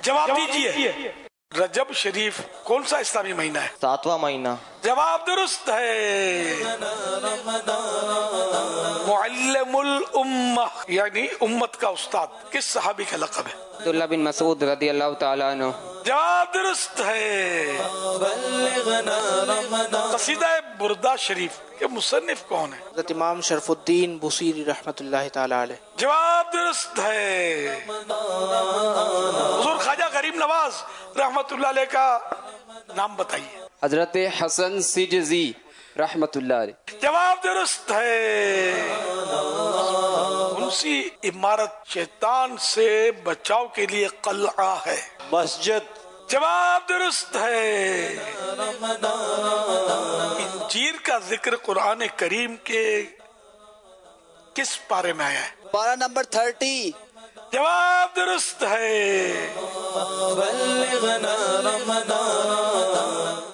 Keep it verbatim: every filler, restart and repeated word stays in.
جواب دیجئے، رجب شریف کون سا اسلامی مہینہ ہے؟ ساتواں مہینہ۔ جواب درست ہے۔ معلم الامہ یعنی امت کا استاد کس صحابی کا لقب ہے؟ عبداللہ بن مسعود رضی اللہ تعالیٰ عنہ۔ جواب درست ہے۔ قصیدہ بردہ شریف کے مصنف کون ہے؟ حضرت امام شرف الدین بصیری رحمۃ اللہ تعالی علیہ۔ جواب درست ہے۔ حضور خواجہ غریب نواز رحمت اللہ علیہ کا نام بتائیے۔ حضرت حسن سجزی رحمت اللہ علیہ۔ جواب درست ہے۔ کون سی عمارت شیطان سے بچاؤ کے لیے قلعہ ہے؟ مسجد۔ جواب درست ہے۔ انجیل کا ذکر قرآن کریم کے کس پارے میں آیا ہے؟ پارہ نمبر تھرٹی۔ جواب درست ہے۔